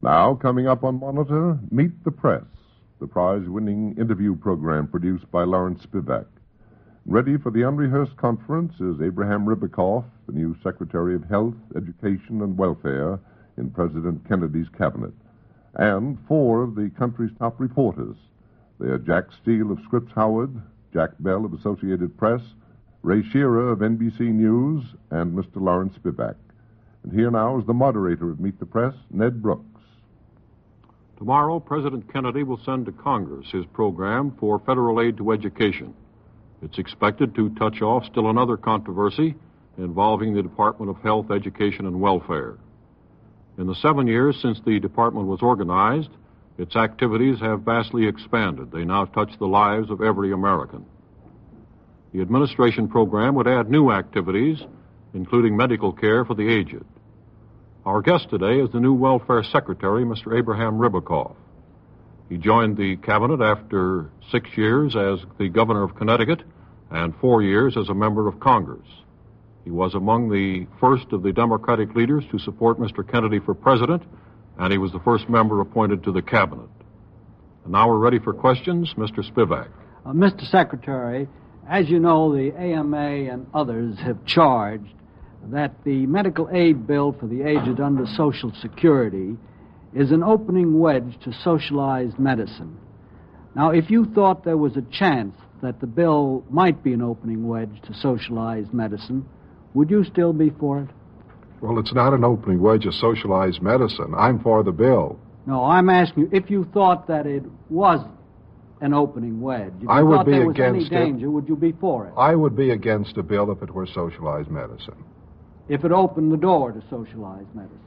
Now, coming up on Monitor, Meet the Press, the prize-winning interview program produced by Lawrence Spivak. Ready for the unrehearsed conference is Abraham Ribicoff, the new Secretary of Health, Education, and Welfare in President Kennedy's cabinet, and four of the country's top reporters. They are Jack Steele of Scripps Howard, Jack Bell of Associated Press, Ray Shearer of NBC News, and Mr. Lawrence Spivak. And here now is the moderator of Meet the Press, Ned Brooks. Tomorrow, President Kennedy will send to Congress his program for federal aid to education. It's expected to touch off still another controversy involving the Department of Health, Education, and Welfare. In the 7 years since the department was organized, its activities have vastly expanded. They now touch the lives of every American. The administration program would add new activities, including medical care for the aged. Our guest today is the new Welfare Secretary, Mr. Abraham Ribicoff. He joined the cabinet after 6 years as the governor of Connecticut and 4 years as a member of Congress. He was among the first of the Democratic leaders to support Mr. Kennedy for president, and he was the first member appointed to the cabinet. And now we're ready for questions. Mr. Spivak. Mr. Secretary, as you know, the AMA and others have charged that the medical aid bill for the aged under Social Security is an opening wedge to socialized medicine. Now, if you thought there was a chance that the bill might be an opening wedge to socialized medicine, would you still be for it? Well, it's not an opening wedge of socialized medicine. I'm for the bill. No, I'm asking you, if you thought that it was an opening wedge, if you I would thought be there was against any danger, would you be for it? I would be against a bill if it were socialized medicine. If it opened the door to socialized medicine?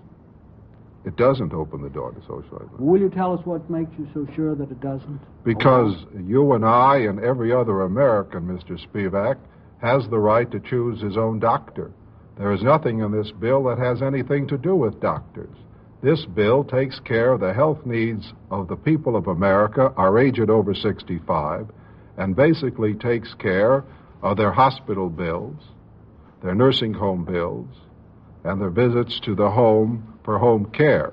It doesn't open the door to socialized medicine. Will you tell us what makes you so sure that it doesn't? Because you and I and every other American, Mr. Spivak, has the right to choose his own doctor. There is nothing in this bill that has anything to do with doctors. This bill takes care of the health needs of the people of America, are aged over 65, and basically takes care of their hospital bills, their nursing home bills, and their visits to the home for home care.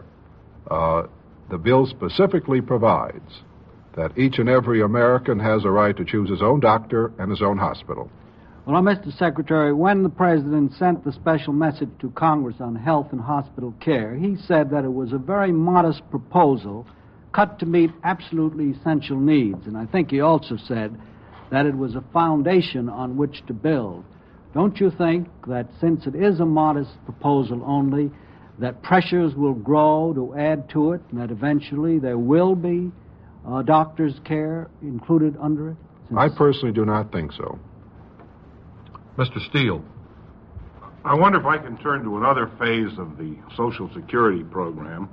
The bill specifically provides that each and every American has a right to choose his own doctor and his own hospital. Well, Mr. Secretary, when the President sent the special message to Congress on health and hospital care, he said that it was a very modest proposal cut to meet absolutely essential needs. And I think he also said that it was a foundation on which to build. Don't you think that since it is a modest proposal only, that pressures will grow to add to it, and that eventually there will be doctor's care included under it? I personally do not think so. Mr. Steele. I wonder if I can turn to another phase of the Social Security program.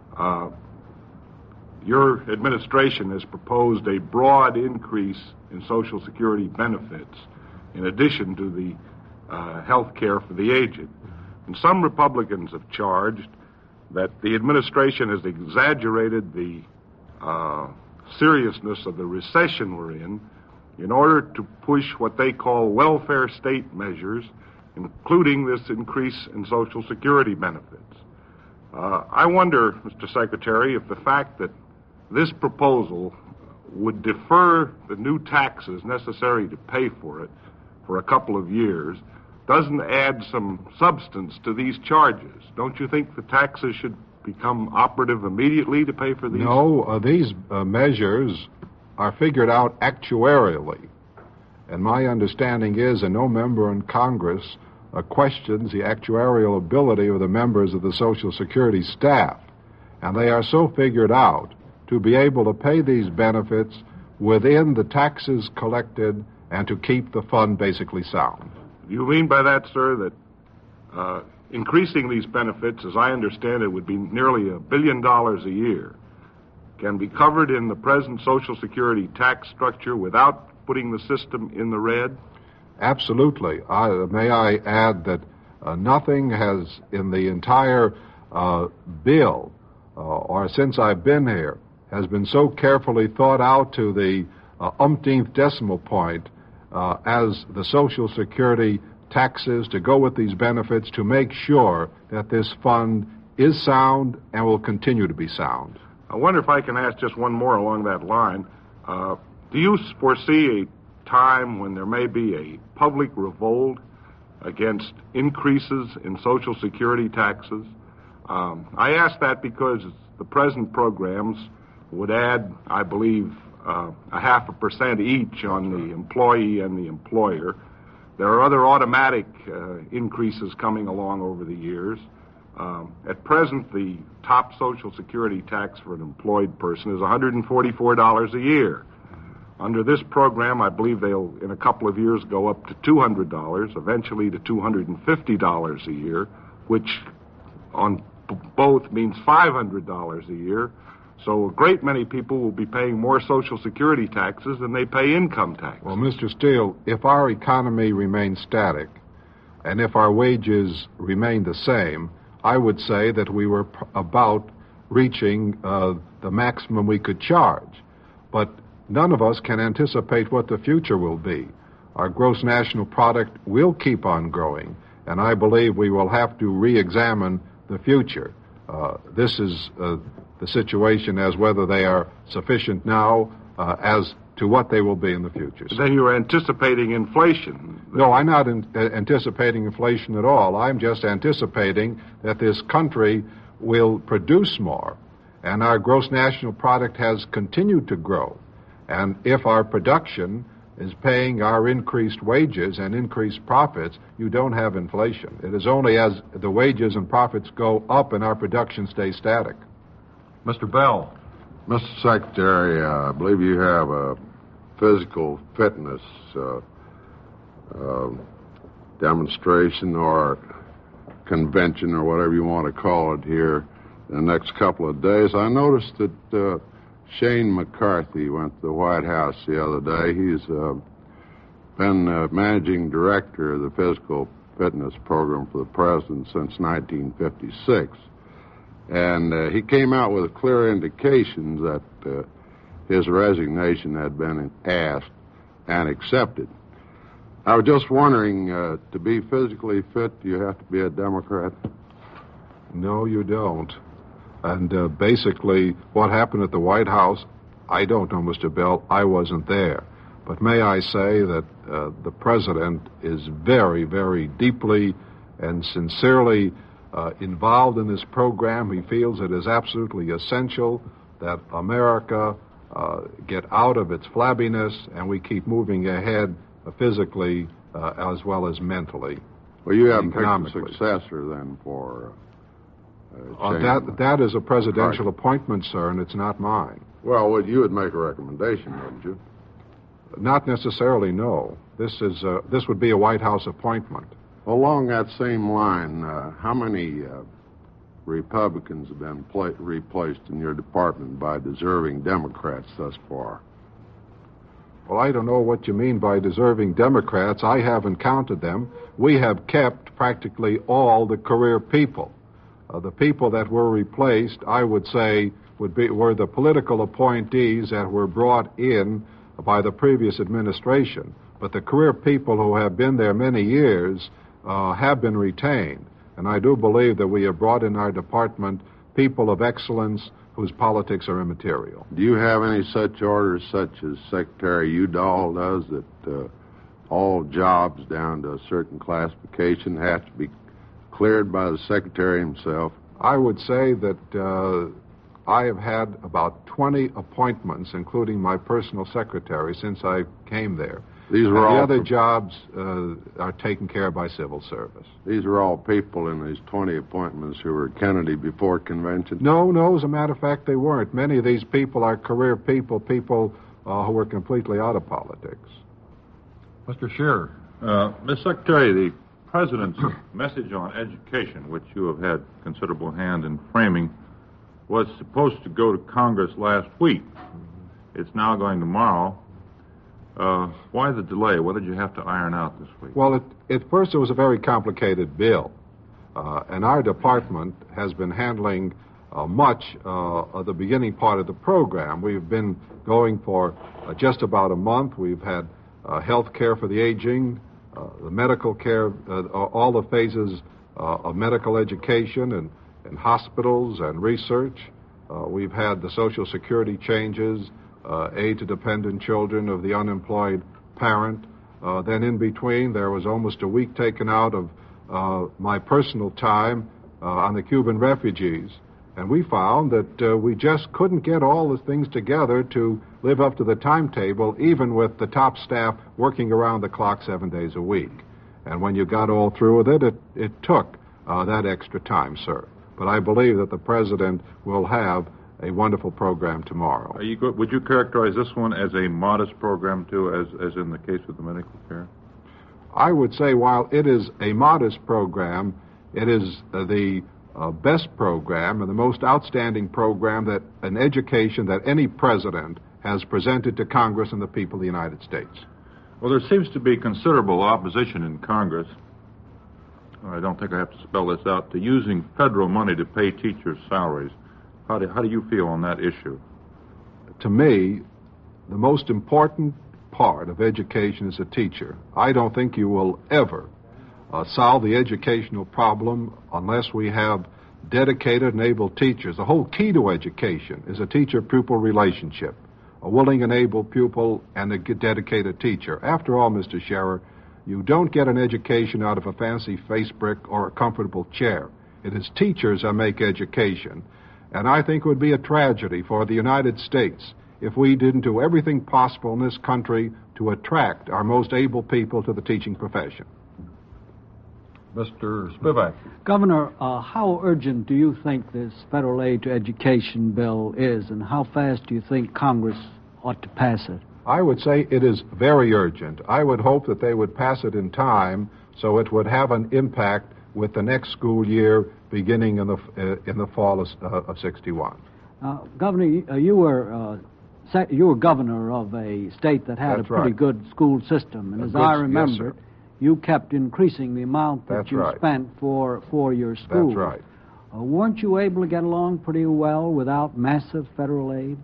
Your administration has proposed a broad increase in Social Security benefits in addition to the health care for the aged. And some Republicans have charged that the administration has exaggerated the seriousness of the recession we're in order to push what they call welfare state measures, including this increase in Social Security benefits. I wonder, Mr. Secretary, if the fact that this proposal would defer the new taxes necessary to pay for it for a couple of years doesn't add some substance to these charges. Don't you think the taxes should become operative immediately to pay for these? No, these measures are figured out actuarially. And my understanding is that no member in Congress questions the actuarial ability of the members of the Social Security staff. And they are so figured out to be able to pay these benefits within the taxes collected and to keep the fund basically sound. Do you mean by that, sir, that increasing these benefits, as I understand it, would be nearly $1 billion a year, can be covered in the present Social Security tax structure without putting the system in the red? Absolutely. May I add that nothing has, in the entire bill, or since I've been here, has been so carefully thought out to the umpteenth decimal point as the Social Security taxes to go with these benefits to make sure that this fund is sound and will continue to be sound. I wonder if I can ask just one more along that line. Do you foresee a time when there may be a public revolt against increases in Social Security taxes? I ask that because the present programs would add, I believe, 0.5% each on the employee and the employer. There are other automatic increases coming along over the years. At present, the top Social Security tax for an employed person is $144 a year. Under this program, I believe they'll, in a couple of years, go up to $200, eventually to $250 a year, which on both means $500 a year. So a great many people will be paying more Social Security taxes than they pay income tax. Well, Mr. Steele, if our economy remains static and if our wages remain the same, I would say that we were about reaching the maximum we could charge. But none of us can anticipate what the future will be. Our gross national product will keep on growing, and I believe we will have to re-examine the future. This is the situation as whether they are sufficient now as to what they will be in the future. Then you're anticipating inflation. No, I'm not anticipating inflation at all. I'm just anticipating that this country will produce more, and our gross national product has continued to grow. And if our production is paying our increased wages and increased profits, you don't have inflation. It is only as the wages and profits go up and our production stays static. Mr. Bell. Mr. Secretary, I believe you have a physical fitness demonstration or convention or whatever you want to call it here in the next couple of days. I noticed that Shane McCarthy went to the White House the other day. He's been managing director of the physical fitness program for the president since 1956. And he came out with clear indications that his resignation had been asked and accepted. I was just wondering, to be physically fit, do you have to be a Democrat? No, you don't. And basically, what happened at the White House, I don't know, Mr. Bell. I wasn't there. But may I say that the president is very, very deeply and sincerely involved in this program. He feels it is absolutely essential that America get out of its flabbiness and we keep moving ahead physically as well as mentally. Well, you haven't picked a successor then for... that is a presidential appointment, sir, and it's not mine. Well, you would make a recommendation, wouldn't you? Not necessarily, no. This would be a White House appointment. Along that same line, how many Republicans have been replaced in your department by deserving Democrats thus far? Well, I don't know what you mean by deserving Democrats. I haven't counted them. We have kept practically all the career people. The people that were replaced, I would say, were the political appointees that were brought in by the previous administration. But the career people who have been there many years have been retained. And I do believe that we have brought in our department people of excellence whose politics are immaterial. Do you have any such orders, such as Secretary Udall does, that all jobs down to a certain classification have to be cleared by the Secretary himself? I would say that I have had about 20 appointments, including my personal secretary, since I came there. These were all the other jobs are taken care of by civil service. These are all people in these 20 appointments who were Kennedy before convention? No, as a matter of fact, they weren't. Many of these people are career people who were completely out of politics. Mr. Scheer. Mr. Secretary, the President's message on education, which you have had considerable hand in framing, was supposed to go to Congress last week. It's now going tomorrow. Why the delay? What did you have to iron out this week? Well, at first it was a very complicated bill, and our department has been handling much of the beginning part of the program. We've been going for just about a month. We've had health care for the aging, the medical care, all the phases of medical education, in hospitals and research. We've had the Social Security changes, aid to dependent children of the unemployed parent. Then in between, there was almost a week taken out of my personal time on the Cuban refugees. And we found that we just couldn't get all the things together to live up to the timetable, even with the top staff working around the clock 7 days a week. And when you got all through with it, it took that extra time, sir. But I believe that the President will have a wonderful program tomorrow. Would you characterize this one as a modest program, too, as in the case with the medical care? I would say while it is a modest program, it is the best program and the most outstanding program that an education that any president has presented to Congress and the people of the United States. Well, there seems to be considerable opposition in Congress, I don't think I have to spell this out, to using federal money to pay teachers' salaries. How do you feel on that issue? To me, the most important part of education is a teacher. I don't think you will ever solve the educational problem unless we have dedicated and able teachers. The whole key to education is a teacher-pupil relationship, a willing and able pupil and a dedicated teacher. After all, Mr. Scherer, you don't get an education out of a fancy face brick or a comfortable chair. It is teachers that make education. And I think it would be a tragedy for the United States if we didn't do everything possible in this country to attract our most able people to the teaching profession. Mr. Spivak. Governor, how urgent do you think this federal aid to education bill is, and how fast do you think Congress ought to pass it? I would say it is very urgent. I would hope that they would pass it in time so it would have an impact with the next school year beginning in the fall of '61. Governor, you were governor of a state that had That's a pretty right. good school system, and as Good, I remember yes, it, you kept increasing the amount that That's you right. spent for your school. That's right. Weren't you able to get along pretty well without massive federal aid?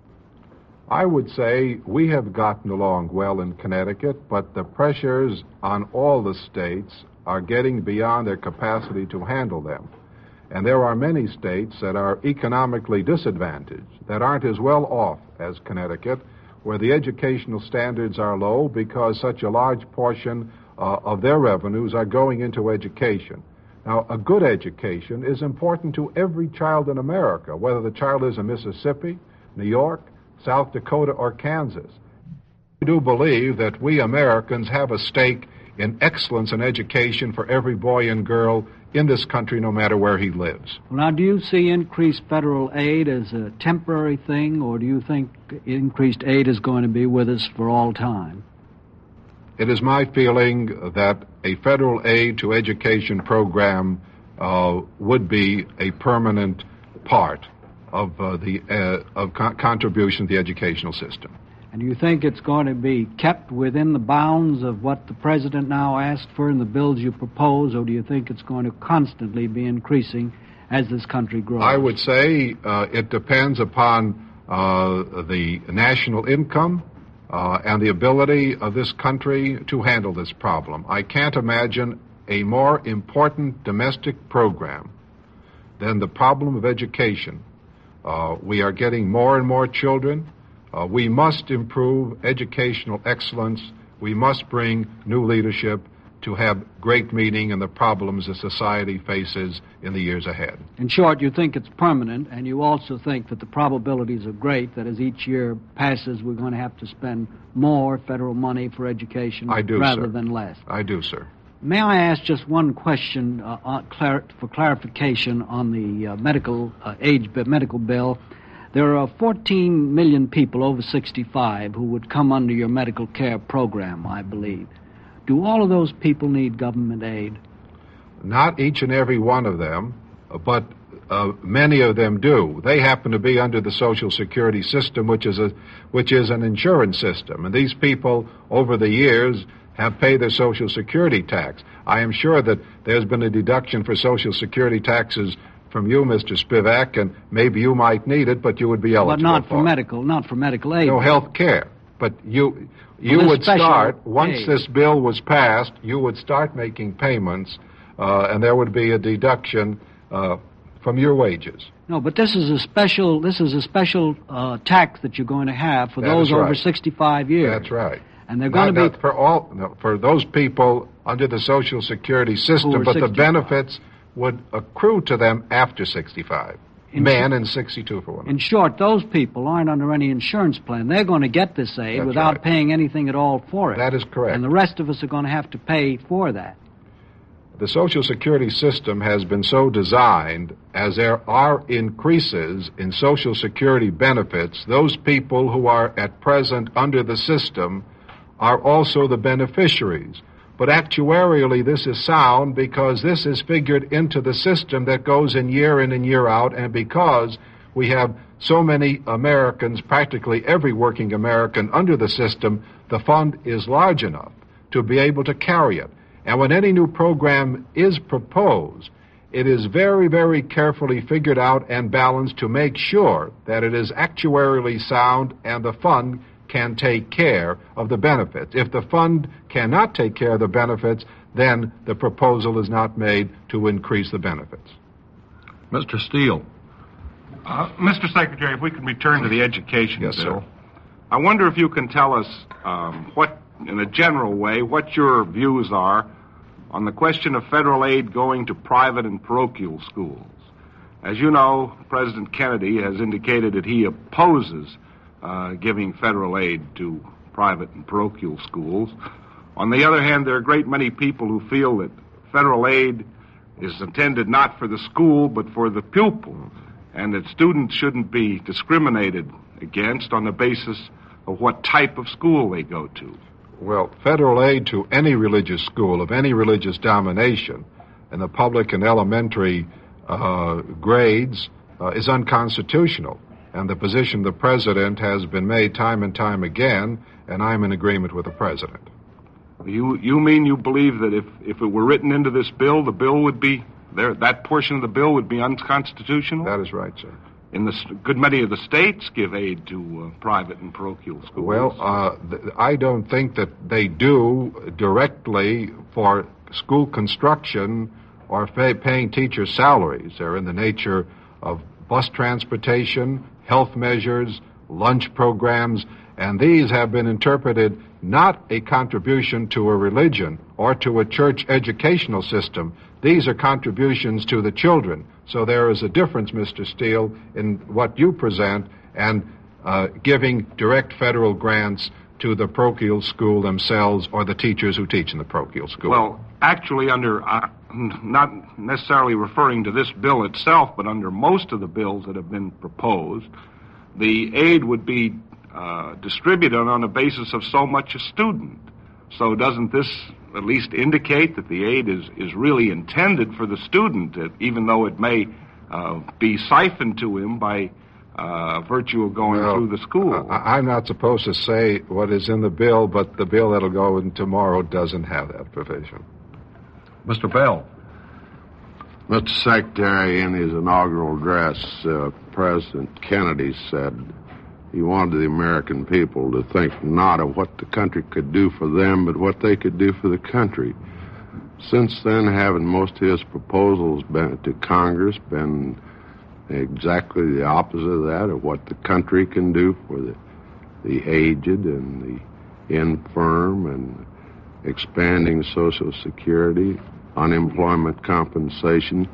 I would say we have gotten along well in Connecticut, but the pressures on all the states are getting beyond their capacity to handle them. And there are many states that are economically disadvantaged, that aren't as well off as Connecticut, where the educational standards are low because such a large portion of their revenues are going into education. Now, a good education is important to every child in America, whether the child is in Mississippi, New York, South Dakota, or Kansas. I do believe that we Americans have a stake in excellence in education for every boy and girl in this country, no matter where he lives. Well, now, do you see increased federal aid as a temporary thing, or do you think increased aid is going to be with us for all time? It is my feeling that a federal aid to education program would be a permanent part of contribution to the educational system. And do you think it's going to be kept within the bounds of what the President now asked for in the bills you propose, or do you think it's going to constantly be increasing as this country grows? I would say it depends upon the national income and the ability of this country to handle this problem. I can't imagine a more important domestic program than the problem of education. We are getting more and more children. We must improve educational excellence. We must bring new leadership to have great meaning in the problems that society faces in the years ahead. In short, you think it's permanent, and you also think that the probabilities are great that as each year passes, we're going to have to spend more federal money for education rather than less. I do, sir. May I ask just one question for clarification on the medical bill? There are 14 million people over 65 who would come under your medical care program, I believe. Do all of those people need government aid? Not each and every one of them, but many of them do. They happen to be under the Social Security system, which is an insurance system. And these people, over the years, have paid their Social Security tax. I am sure that there's been a deduction for Social Security taxes from you, Mr. Spivak, and maybe you might need it, but you would be eligible. But not for medical aid. No health care. But you would start, once this bill was passed, you would start making payments, and there would be a deduction from your wages. No, but this is a special tax that you're going to have for those over 65 years. That's right. And they're going to be for those people under the Social Security system, but 65. The benefits would accrue to them after 65. Men and 62 for women. In short, those people aren't under any insurance plan. They're going to get this aid without paying anything at all for it. That is correct. And the rest of us are going to have to pay for that. The Social Security system has been so designed as there are increases in Social Security benefits, those people who are at present under the system are also the beneficiaries. But actuarially, this is sound because this is figured into the system that goes in and year out, and because we have so many Americans, practically every working American under the system, the fund is large enough to be able to carry it. And when any new program is proposed, it is very, very carefully figured out and balanced to make sure that it is actuarially sound and the fund can take care of the benefits. If the fund cannot take care of the benefits, then the proposal is not made to increase the benefits. Mr. Steele. Mr. Secretary, if we can return to the education bill. Sir. I wonder if you can tell us what, in a general way, what your views are on the question of federal aid going to private and parochial schools. As you know, President Kennedy has indicated that he opposes giving federal aid to private and parochial schools. On the other hand, there are a great many people who feel that federal aid is intended not for the school but for the pupil, and that students shouldn't be discriminated against on the basis of what type of school they go to. Well, federal aid to any religious school of any religious domination in the public and elementary grades is unconstitutional. And the position of the President has been made time and time again, and I'm in agreement with the President. You mean you believe that if it were written into this bill, the bill would be, that portion of the bill would be unconstitutional? That is right, sir. Good many of the states give aid to private and parochial schools. Well, I don't think that they do directly for school construction or paying teachers' salaries. They're in the nature of bus transportation, health measures, lunch programs, and these have been interpreted not a contribution to a religion or to a church educational system. These are contributions to the children. So there is a difference, Mr. Steele, in what you present and giving direct federal grants to the parochial school themselves or the teachers who teach in the parochial school. Well, actually, under not necessarily referring to this bill itself, but under most of the bills that have been proposed, the aid would be distributed on a basis of so much a student. So doesn't this at least indicate that the aid is really intended for the student, even though it may be siphoned to him by virtue of going through the school? I'm not supposed to say what is in the bill, but the bill that'll go in tomorrow doesn't have that provision. Mr. Bell. Mr. Secretary, in his inaugural address, President Kennedy said he wanted the American people to think not of what the country could do for them, but what they could do for the country. Since then, haven't most of his proposals to Congress been exactly the opposite of that, of what the country can do for the aged and the infirm, and expanding Social Security, unemployment compensation?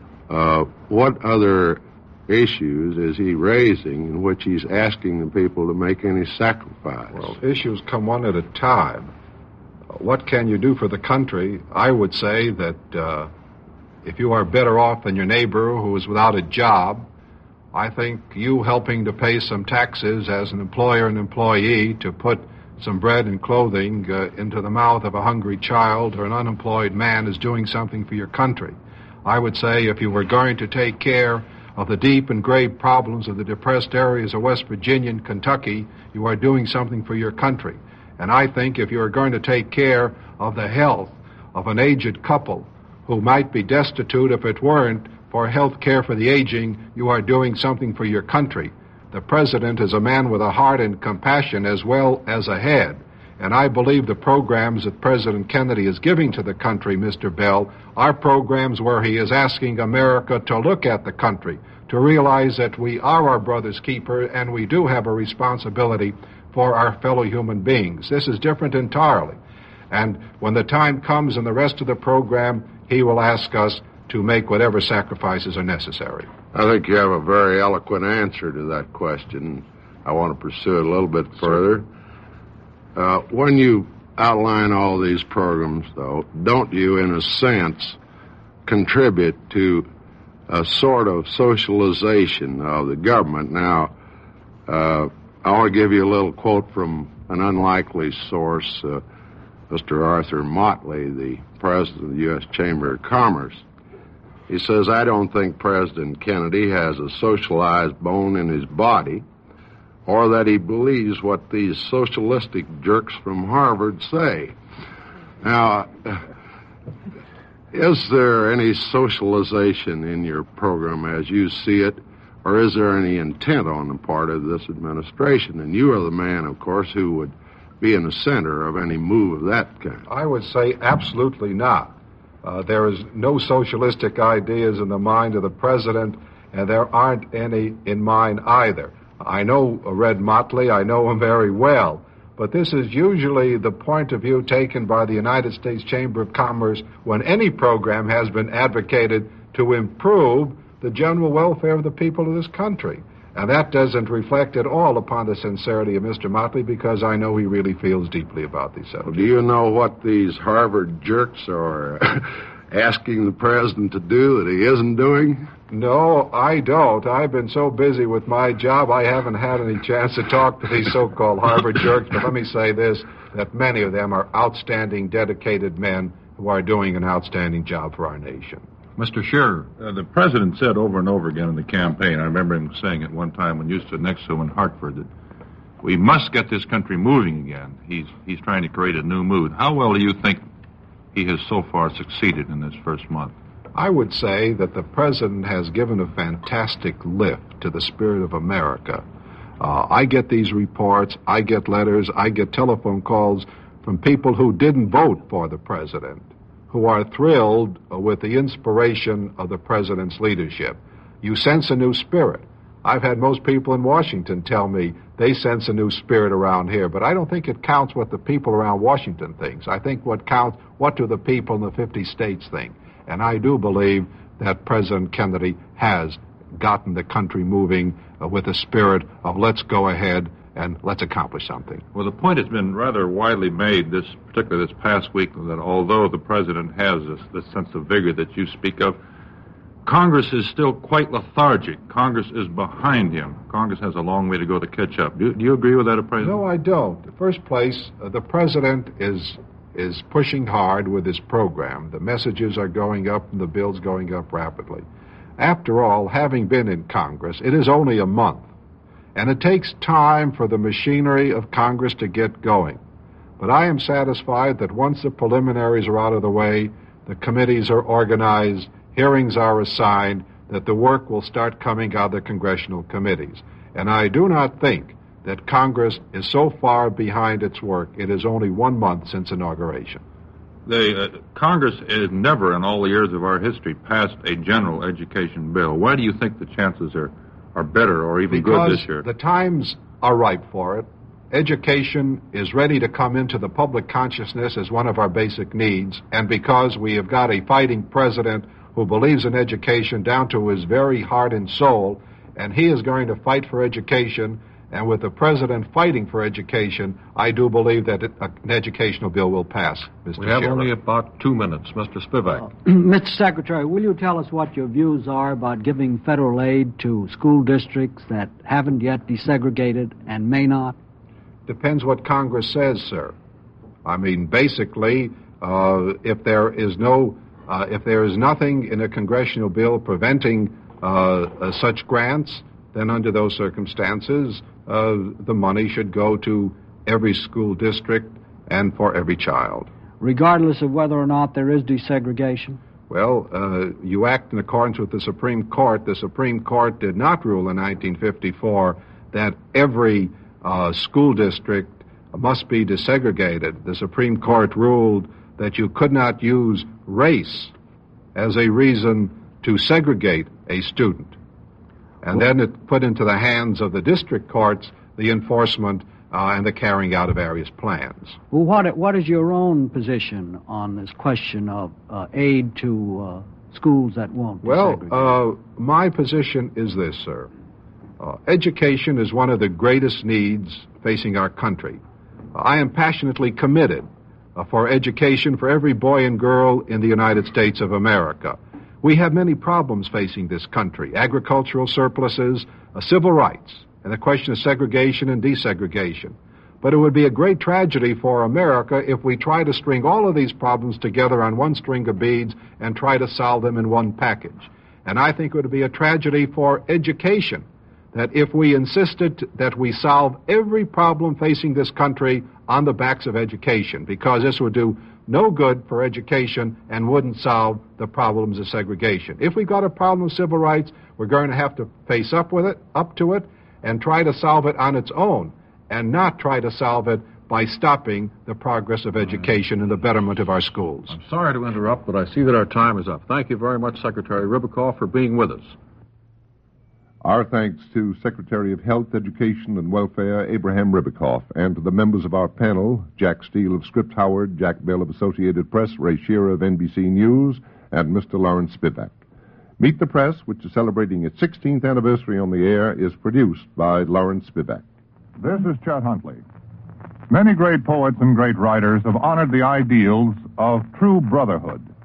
What other issues is he raising in which he's asking the people to make any sacrifice? Well, issues come one at a time. What can you do for the country? I would say that if you are better off than your neighbor who is without a job, I think you helping to pay some taxes as an employer and employee to put some bread and clothing into the mouth of a hungry child or an unemployed man is doing something for your country. I would say if you were going to take care of the deep and grave problems of the depressed areas of West Virginia and Kentucky, you are doing something for your country. And I think if you are going to take care of the health of an aged couple who might be destitute if it weren't for health care for the aging, you are doing something for your country. The President is a man with a heart and compassion as well as a head, And I believe the programs that President Kennedy is giving to the country, Mr. Bell, are programs where he is asking America to look at the country, to realize that we are our brother's keeper and we do have a responsibility for our fellow human beings. This is different entirely. And when the time comes in the rest of the program, he will ask us to make whatever sacrifices are necessary. I think you have a very eloquent answer to that question. I want to pursue it a little bit further. When you outline all these programs, though, don't you, in a sense, contribute to a sort of socialization of the government? Now, I want to give you a little quote from an unlikely source, Mr. Arthur Motley, the president of the U.S. Chamber of Commerce. He says, I don't think President Kennedy has a socialized bone in his body, or that he believes what these socialistic jerks from Harvard say. Now, is there any socialization in your program as you see it, or is there any intent on the part of this administration? And you are the man, of course, who would be in the center of any move of that kind. I would say absolutely not. There is no socialistic ideas in the mind of the president, and there aren't any in mine either. I know Red Motley, I know him very well, but this is usually the point of view taken by the United States Chamber of Commerce when any program has been advocated to improve the general welfare of the people of this country. And that doesn't reflect at all upon the sincerity of Mr. Motley, because I know he really feels deeply about these subjects. Do you know what these Harvard jerks are asking the president to do that he isn't doing? No, I don't. I've been so busy with my job, I haven't had any chance to talk to these so-called Harvard jerks. But let me say this, that many of them are outstanding, dedicated men who are doing an outstanding job for our nation. Mr. Scherer, the president said over and over again in the campaign, I remember him saying it one time when you stood next to him in Hartford, that we must get this country moving again. He's trying to create a new mood. How well do you think he has so far succeeded in this first month? I would say that the president has given a fantastic lift to the spirit of America. I get these reports, I get letters, I get telephone calls from people who didn't vote for the president, who are thrilled with the inspiration of the president's leadership. You sense a new spirit. I've had most people in Washington tell me they sense a new spirit around here, but I don't think it counts what the people around Washington think. I think what counts, what do the people in the 50 states think? And I do believe that President Kennedy has gotten the country moving with a spirit of let's go ahead and let's accomplish something. Well, the point has been rather widely made, particularly this past week, that although the president has this sense of vigor that you speak of, Congress is still quite lethargic. Congress is behind him. Congress has a long way to go to catch up. Do you agree with that, President? No, I don't. In the first place, the president is pushing hard with his program. The messages are going up and the bill's going up rapidly. After all, having been in Congress, it is only a month. And it takes time for the machinery of Congress to get going. But I am satisfied that once the preliminaries are out of the way, the committees are organized, hearings are assigned, that the work will start coming out of the congressional committees. And I do not think that Congress is so far behind its work. It is only 1 month since inauguration. Congress has never, in all the years of our history, passed a general education bill. Why do you think the chances are better or even good this year? Because the times are ripe for it. Education is ready to come into the public consciousness as one of our basic needs, and because we have got a fighting president who believes in education down to his very heart and soul, and he is going to fight for education, and with the president fighting for education, I do believe that an educational bill will pass, Mr. We have Scherer. only about 2 minutes. Mr. Spivak. Mr. Secretary, will you tell us what your views are about giving federal aid to school districts that haven't yet desegregated and may not? Depends what Congress says, sir. I mean, basically, if there is nothing in a congressional bill preventing such grants, then under those circumstances, the money should go to every school district and for every child. Regardless of whether or not there is desegregation? Well, you act in accordance with the Supreme Court. The Supreme Court did not rule in 1954 that every school district must be desegregated. The Supreme Court ruled that you could not use race as a reason to segregate a student. And then it put into the hands of the district courts the enforcement and the carrying out of various plans. Well, what is your own position on this question of aid to schools that won't desegregate? Well, my position is this, sir. Education is one of the greatest needs facing our country. I am passionately committed for education for every boy and girl in the United States of America. We have many problems facing this country: agricultural surpluses, civil rights, and the question of segregation and desegregation. But it would be a great tragedy for America if we try to string all of these problems together on one string of beads and try to solve them in one package. And I think it would be a tragedy for education that if we insisted that we solve every problem facing this country on the backs of education, because this would do no good for education and wouldn't solve the problems of segregation. If we got a problem with civil rights, we're going to have to face up to it, and try to solve it on its own, and not try to solve it by stopping the progress of education and the betterment of our schools. I'm sorry to interrupt, but I see that our time is up. Thank you very much, Secretary Ribicoff, for being with us. Our thanks to Secretary of Health, Education, and Welfare, Abraham Ribicoff, and to the members of our panel, Jack Steele of Scripps Howard, Jack Bell of Associated Press, Ray Shearer of NBC News, and Mr. Lawrence Spivak. Meet the Press, which is celebrating its 16th anniversary on the air, is produced by Lawrence Spivak. This is Chet Huntley. Many great poets and great writers have honored the ideals of true brotherhood.